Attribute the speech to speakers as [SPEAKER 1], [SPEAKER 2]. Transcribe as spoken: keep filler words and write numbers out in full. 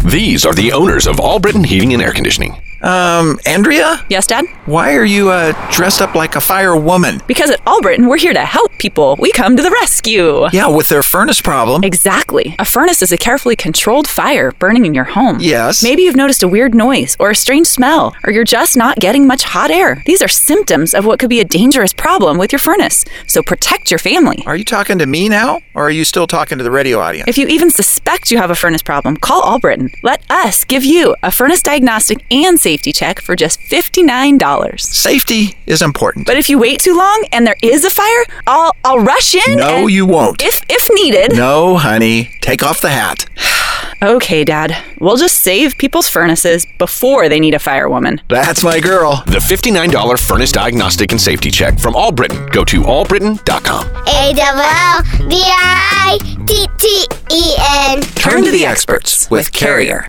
[SPEAKER 1] These are the owners of All Britain Heating and Air Conditioning.
[SPEAKER 2] Um, Andrea?
[SPEAKER 3] Yes, Dad?
[SPEAKER 2] Why are you, uh, dressed up like a firewoman?
[SPEAKER 3] Because at All Britain, we're here to help people. We come to the rescue.
[SPEAKER 2] Yeah, with their furnace problem.
[SPEAKER 3] Exactly. A furnace is a carefully controlled fire burning in your home.
[SPEAKER 2] Yes.
[SPEAKER 3] Maybe you've noticed a weird noise or a strange smell, or you're just not getting much hot air. These are symptoms of what could be a dangerous problem with your furnace. So protect your family.
[SPEAKER 2] Are you talking to me now, or are you still talking to the radio audience?
[SPEAKER 3] If you even suspect you have a furnace problem, call All Britain. Let us give you a furnace diagnostic and safety check for just fifty-nine dollars.
[SPEAKER 2] Safety is important.
[SPEAKER 3] But if you wait too long and there is a fire, I'll I'll rush in.
[SPEAKER 2] No,
[SPEAKER 3] and
[SPEAKER 2] you won't.
[SPEAKER 3] If if needed.
[SPEAKER 2] No, honey. Take off the hat.
[SPEAKER 3] Okay, Dad. We'll just save people's furnaces before they need a firewoman.
[SPEAKER 2] That's my girl.
[SPEAKER 1] The fifty-nine dollars Furnace Diagnostic and Safety Check from All Britain. Go to all britain dot com.
[SPEAKER 4] A L L B R I T T E N.
[SPEAKER 2] Turn to the experts with Carrier.